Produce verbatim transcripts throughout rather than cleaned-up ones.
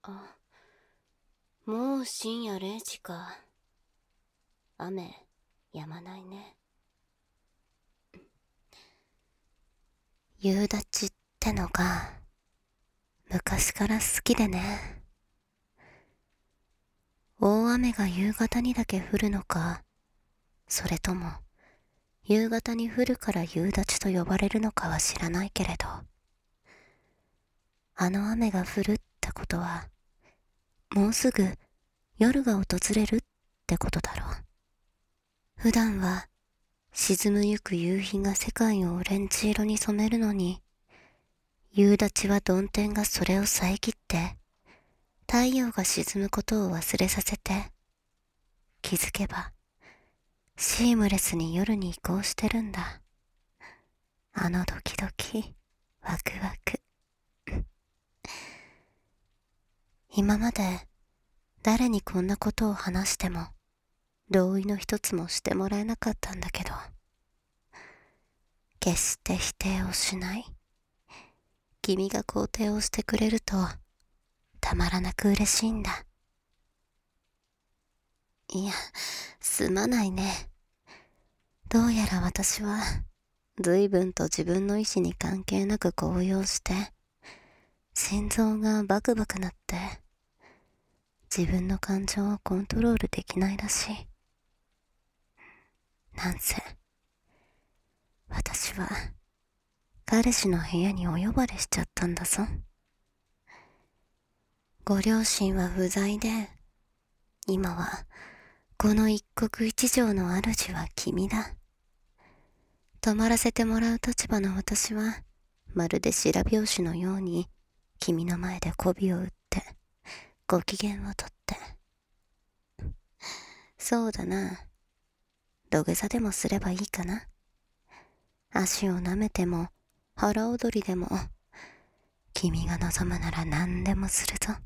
あ、もう深夜れいじか。雨、止まないね。夕立ってのが、昔から好きでね。大雨が夕方にだけ降るのか、それとも、夕方に降るから夕立と呼ばれるのかは知らないけれど、あの雨が降るってことは、もうすぐ夜が訪れるってことだろう。普段は沈むゆく夕日が世界をオレンジ色に染めるのに、夕立は曇天がそれを遮って、太陽が沈むことを忘れさせて、気づけば、シームレスに夜に移行してるんだ。あのドキドキ、ワクワク。今まで誰にこんなことを話しても、同意の一つもしてもらえなかったんだけど、決して否定をしない。君が肯定をしてくれると、たまらなく嬉しいんだ。いや、すまないね。どうやら私は、随分と自分の意志に関係なく高揚して、心臓がバクバクなって、自分の感情をコントロールできないらしい。なんせ、私は、彼氏の部屋にお呼ばれしちゃったんだぞ。ご両親は不在で、今は、この一国一城の主は君だ。泊まらせてもらう立場の私は、まるで白拍子のように、君の前で媚びを打って、ご機嫌をとって。そうだな。土下座でもすればいいかな。足を舐めても、腹踊りでも、君が望むなら何でもするぞ。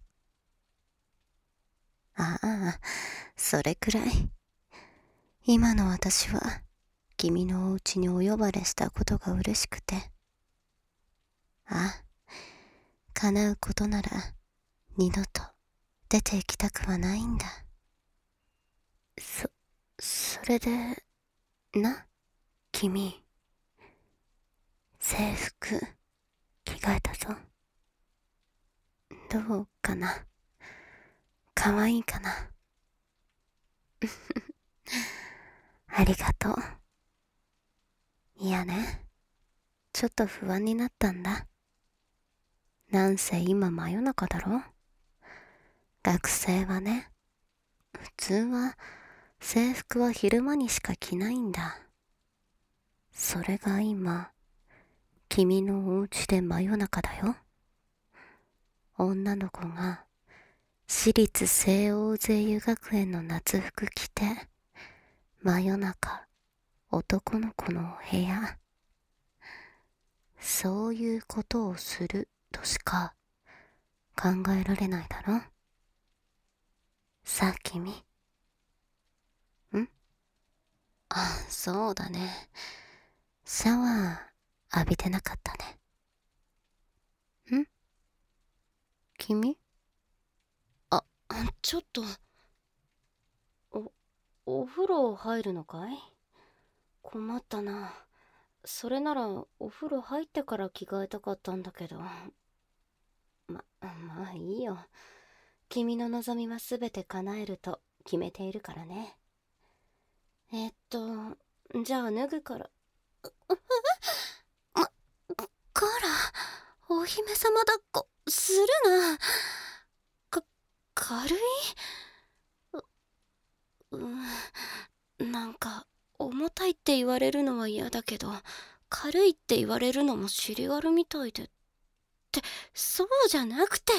ああ、それくらい。今の私は、君のお家にお呼ばれしたことが嬉しくて。ああ、叶うことなら、二度と出て行きたくはないんだ。そ、それで、な、君。制服、着替えたぞ。どうかな。かわいいかな。ありがとう。いやね、ちょっと不安になったんだ。なんせ今真夜中だろ。学生はね、普通は制服は昼間にしか着ないんだ。それが今、君のお家で真夜中だよ。女の子が私立西欧税油学園の夏服着て、真夜中、男の子のお部屋。そういうことをするとしか考えられないだろ。さあ君。んあ、そうだね。シャワー浴びてなかったね。ん君あ、ちょっと。お、お風呂入るのかい？困ったな。それならお風呂入ってから着替えたかったんだけど。ま、まあいいよ。君の望みはすべて叶えると決めているからね。えっと、じゃあ脱ぐから。ま、カーラ、お姫様抱っこするな。か、軽い？う、うん、なんか、重たいって言われるのは嫌だけど、軽いって言われるのも尻軽みたいで。って、そうじゃなくて。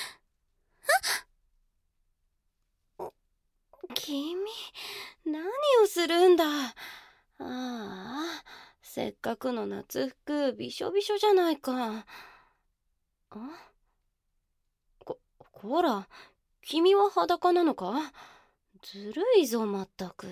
君、何をするんだ。ああ、せっかくの夏服びしょびしょじゃないか。あ、こ、こら、君は裸なのか？ずるいぞまったく。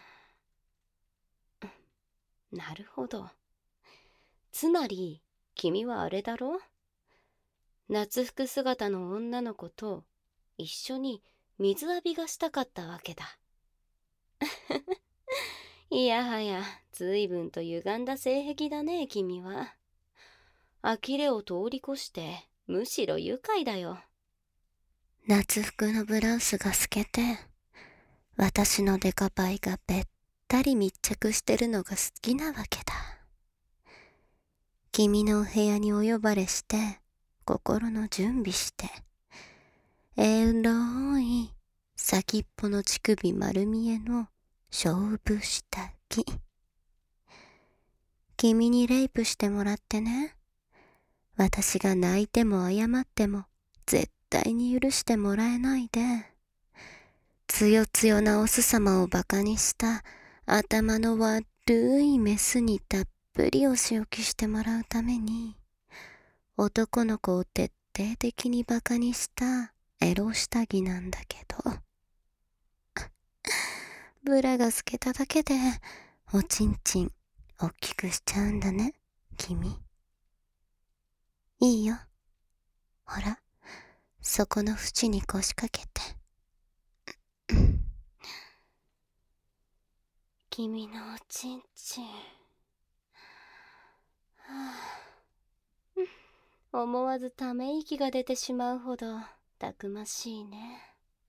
なるほど。つまり君はあれだろ？夏服姿の女の子と一緒に水浴びがしたかったわけだ。いやはや、随分と歪んだ性癖だね、君は。呆れを通り越して、むしろ愉快だよ。夏服のブラウスが透けて、私のデカパイがべったり密着してるのが好きなわけだ。君のお部屋にお呼ばれして、心の準備して、エロい先っぽの乳首丸見えの勝負下着。君にレイプしてもらってね。私が泣いても謝っても絶対に許してもらえないで、つよつよなオス様をバカにした頭の悪いメスにたっぷりお仕置きしてもらうために、男の子を徹底的にバカにしたエロ下着なんだけど、ブラが透けただけでおちんちんおっきくしちゃうんだね、君。いいよ。ほら、そこの縁に腰掛けて。君のおちんちん。はあ、思わずため息が出てしまうほどたくましいね。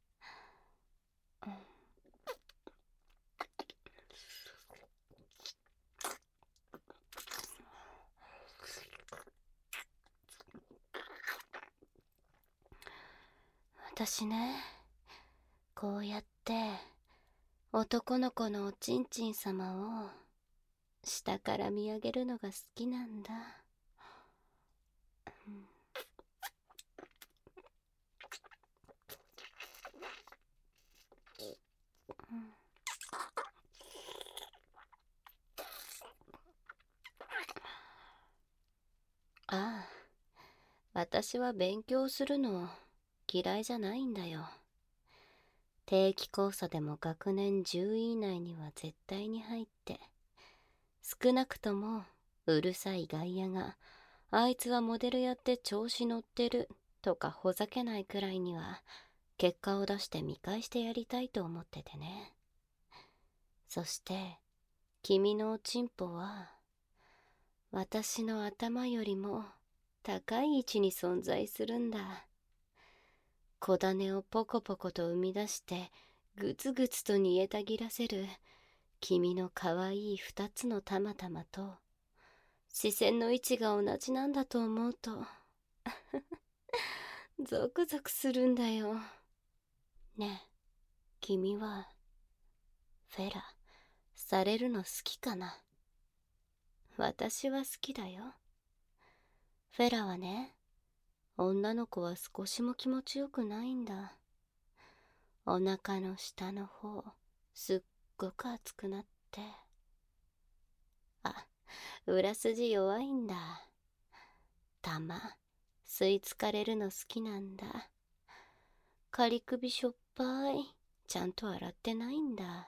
私ね、こうやって男の子のおちんちん様を下から見上げるのが好きなんだ。うん、うん、ああ、私は勉強するの嫌いじゃないんだよ。定期考査でも学年じゅうい以内には絶対に入って、少なくともうるさい外野があいつはモデルやって調子乗ってるとかほざけないくらいには結果を出して見返してやりたいと思っててね。そして君のおちんぽは私の頭よりも高い位置に存在するんだ。小種をポコポコと生み出してグツグツと煮えたぎらせる君のかわいい二つのたまたまと視線の位置が同じなんだと思うとゾクゾクするんだよ。ねえ、君はフェラされるの好きかな？私は好きだよ。フェラはね、女の子は少しも気持ちよくないんだ。お腹の下の方、すっごく熱くなって。あ、裏筋弱いんだ。たま、吸い付かれるの好きなんだ。仮首しょっぱい、ちゃんと洗ってないんだ。って、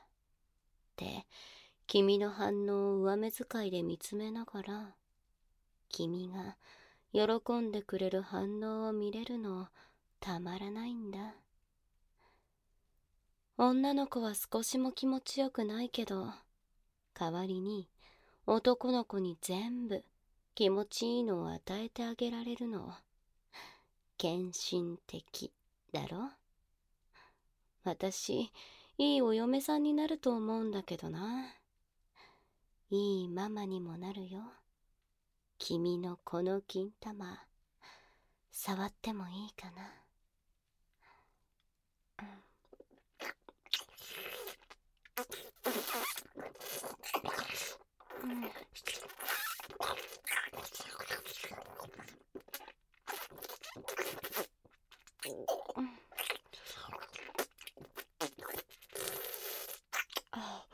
君の反応を上目遣いで見つめながら、君が喜んでくれる反応を見れるのたまらないんだ。女の子は少しも気持ちよくないけど、代わりに男の子に全部気持ちいいのを与えてあげられるの。献身的だろ？私、いいお嫁さんになると思うんだけどな。いいママにもなるよ。君のこの金玉、触ってもいいかな。うん、うん、あ、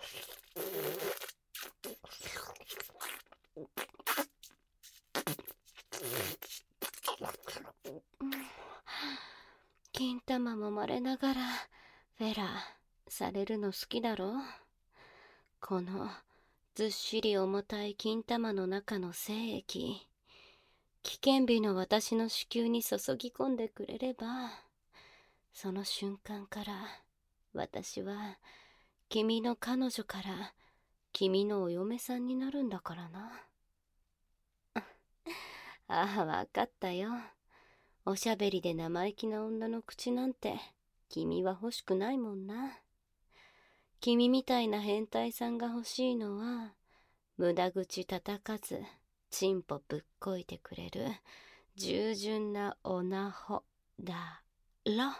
うん、金玉もまれながらフェラされるの好きだろ？このずっしり重たい金玉の中の精液、危険日の私の子宮に注ぎ込んでくれれば、 その瞬間から私は君の彼女から君のお嫁さんになるんだからな。ああ、わかったよ。おしゃべりで生意気な女の口なんて君は欲しくないもんな。君みたいな変態さんが欲しいのは、無駄口叩かずチンポぶっこいてくれる従順な女穂だろ。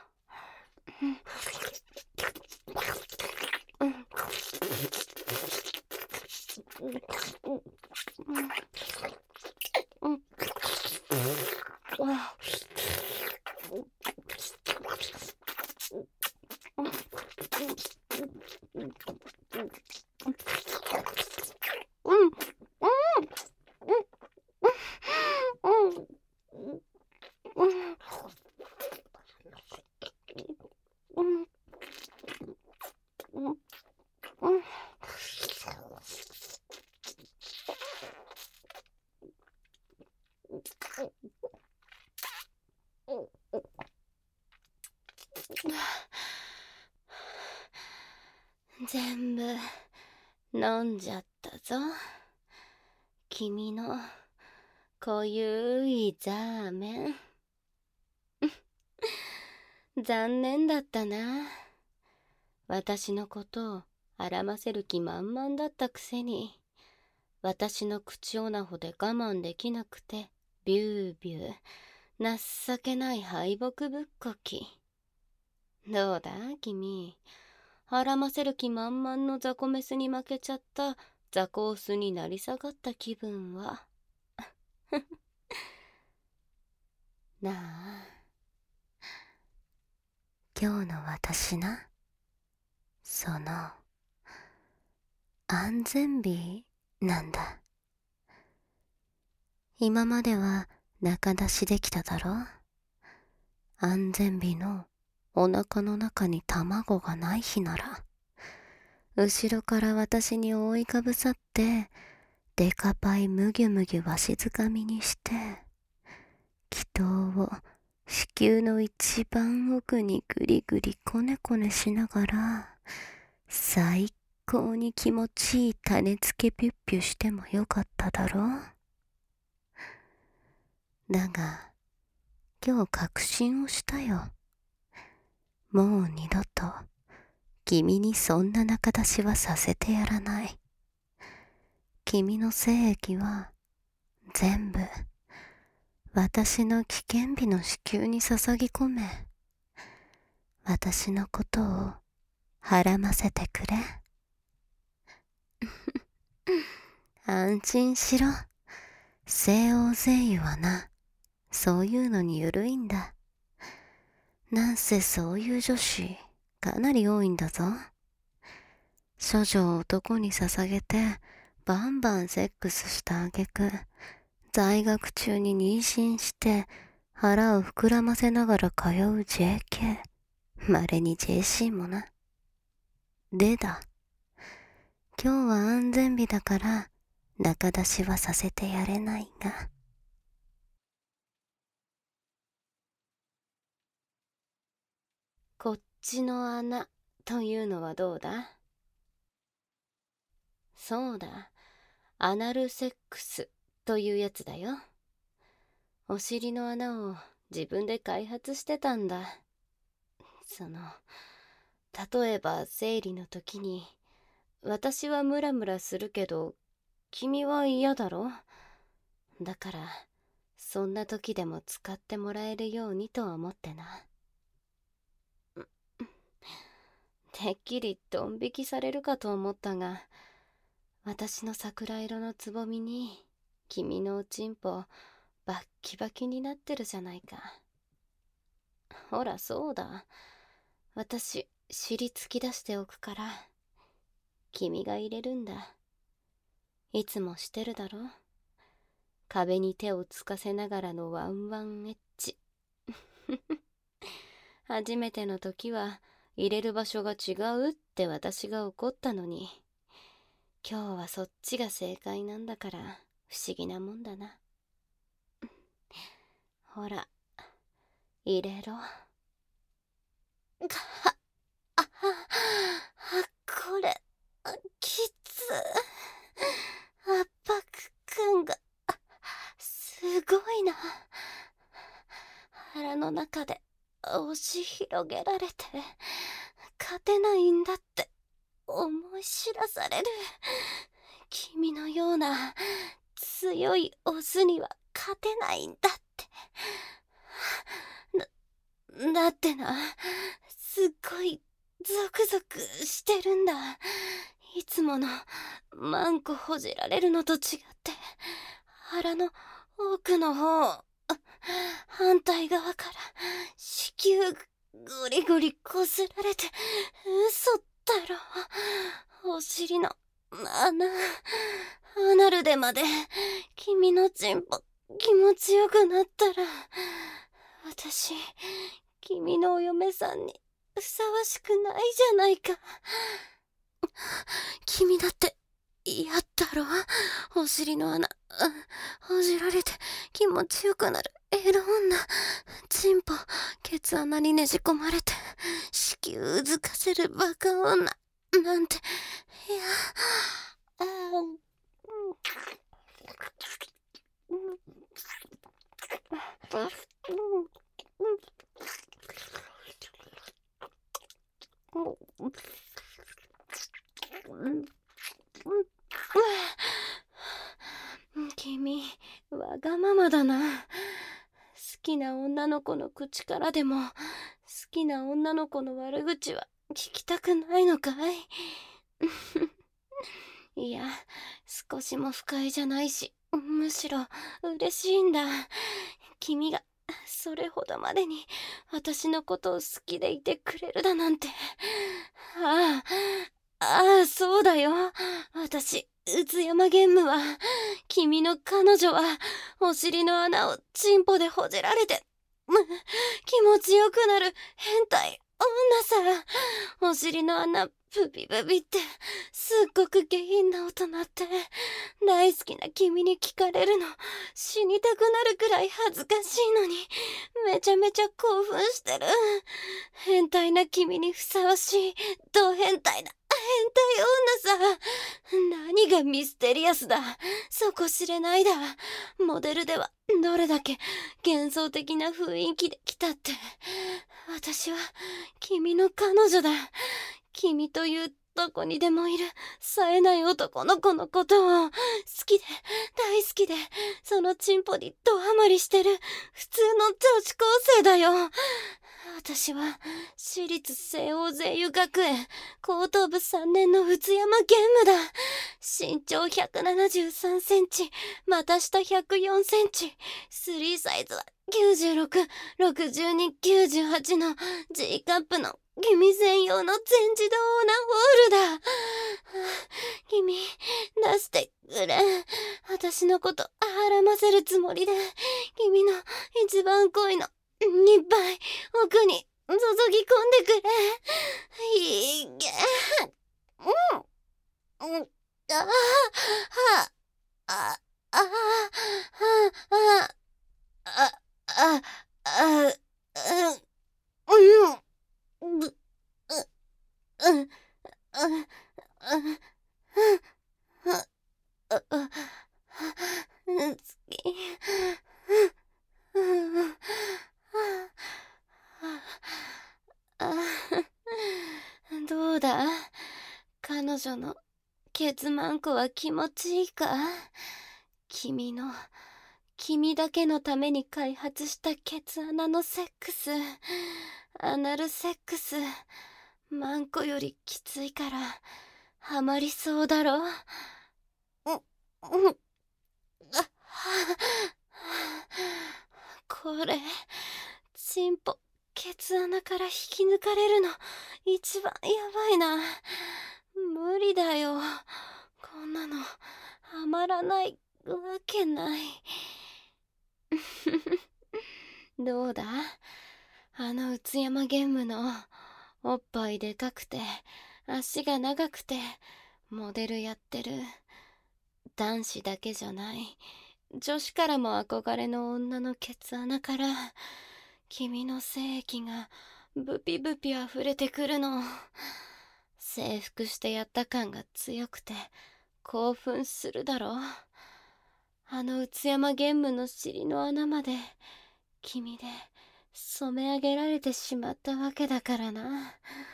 全部飲んじゃったぞ。君の濃ゆいザーメン。残念だったな。私のことをあませる気満々だったくせに、私の口オナホで我慢できなくてビュービュー情けない敗北ぶっこき。どうだ君、あらませる気満々の雑魚メスに負けちゃった雑魚オスになり下がった気分は。なあ、今日の私な、その安全日なんだ。今までは仲出しできただろ。安全日のお腹の中に卵がない日なら、後ろから私に覆いかぶさってデカパイむぎゅむぎゅわしづかみにして気筒を子宮の一番奥にぐりぐりこねこねしながら最高に気持ちいい種付けピュッピュしてもよかっただろう。だが今日確信をしたよ。もう二度と君にそんな仲出しはさせてやらない。君の精液は全部私の危険日の子宮に注ぎ込め、私のことをはらませてくれ。安心しろ。西欧勢油はな、そういうのに緩いんだ。なんせそういう女子かなり多いんだぞ。処女を男に捧げてバンバンセックスした挙句、在学中に妊娠して腹を膨らませながら通う ジェーケー、 まれに ジェーシー もな。でだ、今日は安全日だから仲出しはさせてやれないが、こっちの穴というのはどうだ？そうだ、アナルセックスというやつだよ。お尻の穴を自分で開発してたんだ。その、例えば生理の時に、私はムラムラするけど、君は嫌だろ？だから、そんな時でも使ってもらえるようにと思ってな。てっきりドン引きされるかと思ったが、私の桜色のつぼみに君のおちんぽバッキバキになってるじゃないか。ほらそうだ、私尻突き出しておくから君が入れるんだ。いつもしてるだろ。壁に手をつかせながらのワンワンエッチ。初めての時は入れる場所が違うって私が怒ったのに、今日はそっちが正解なんだから不思議なもんだな。ほら、入れろ。 か、あ、あ、これ、きつ。圧迫感が、すごいな。腹の中で押し広げられて、勝てないんだって思い知らされる。君のような強いオスには勝てないんだって。だ、だってな、すっごいゾクゾクしてるんだ。いつものマンコほじられるのと違って、腹の奥の方、反対側から子宮ゴリゴリこすられて、嘘だろ。お尻の穴、アナルでまで君のチンポ気持ちよくなったら、私君のお嫁さんにふさわしくないじゃないか。君だって嫌だろ。お尻の穴ほじられて気持ちよくなるエロ女。チンポケツ穴にねじ込まれて子宮うずかせるバカ女なんて。いや、あ君、わがままだな。好きな女の子の口からでも、好きな女の子の悪口は聞きたくないのかいいや、少しも不快じゃないし、むしろ嬉しいんだ。君がそれほどまでに私のことを好きでいてくれるだなんて。ああ、ああ、そうだよ。私、うつ山玄武は、君の彼女は、お尻の穴をチンポでほじられて、む気持ちよくなる変態女さ。お尻の穴ブビブビってすっごく下品な音鳴って、大好きな君に聞かれるの死にたくなるくらい恥ずかしいのに、めちゃめちゃ興奮してる。変態な君にふさわしいド変態な変態女さ。何がミステリアスだ。そこ知れないだ。モデルではどれだけ幻想的な雰囲気で来たって、私は君の彼女だ。君というどこにでもいる冴えない男の子のことを好きで大好きで、そのチンポにドハマりしてる普通の女子高生だよ。私は私立西欧税油学園高等部さんねんの宇津山玄武だ。身長ひゃくななじゅうさんセンチ、股下ひゃくよんセンチ、スリーサイズはきゅうじゅうろく、ろくじゅうに、きゅうじゅうはちの G カップの君専用の全自動オナホールだ。君、出してくれ。私のことはらませるつもりで、君の一番濃いのいっぱい奥に注ぎ込んでくれ。いいけ。うん。うん。ああ、はあ、あ、あ、あ、あ、あ、あ、あ、うん、うん、う、うん、うん、うん、好き。どうだ、彼女のケツマンコは気持ちいいか。君の君だけのために開発したケツ穴のセックス、アナルセックス、マンコよりきついからハマりそうだろ。う、うん、あ、これチンポケツ穴から引き抜かれるの一番やばいな。無理だよ、こんなのハマらないわけない。どうだ、あのうつ山玄武のおっぱいでかくて足が長くてモデルやってる、男子だけじゃない女子からも憧れの女のケツ穴から君の精液がブピブピ溢れてくるの。征服してやった感が強くて興奮するだろ。あの内山玄武の尻の穴まで君で染め上げられてしまったわけだからな。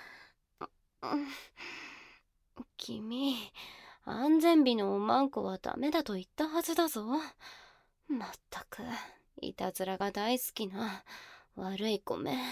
君、安全備のおまんこはダメだと言ったはずだぞ。まったくいたずらが大好きな悪い子め。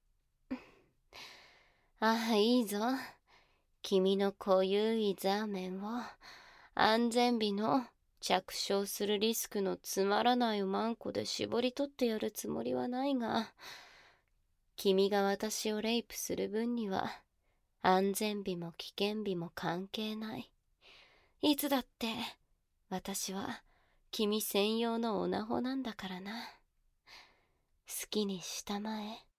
ああ、いいぞ。君の濃ゆいザーメンを安全備の着床するリスクのつまらないおまんこで絞り取ってやるつもりはないが、君が私をレイプする分には安全備も危険備も関係ない。いつだって私は君専用のオナホなんだからな。好きにしたまえ。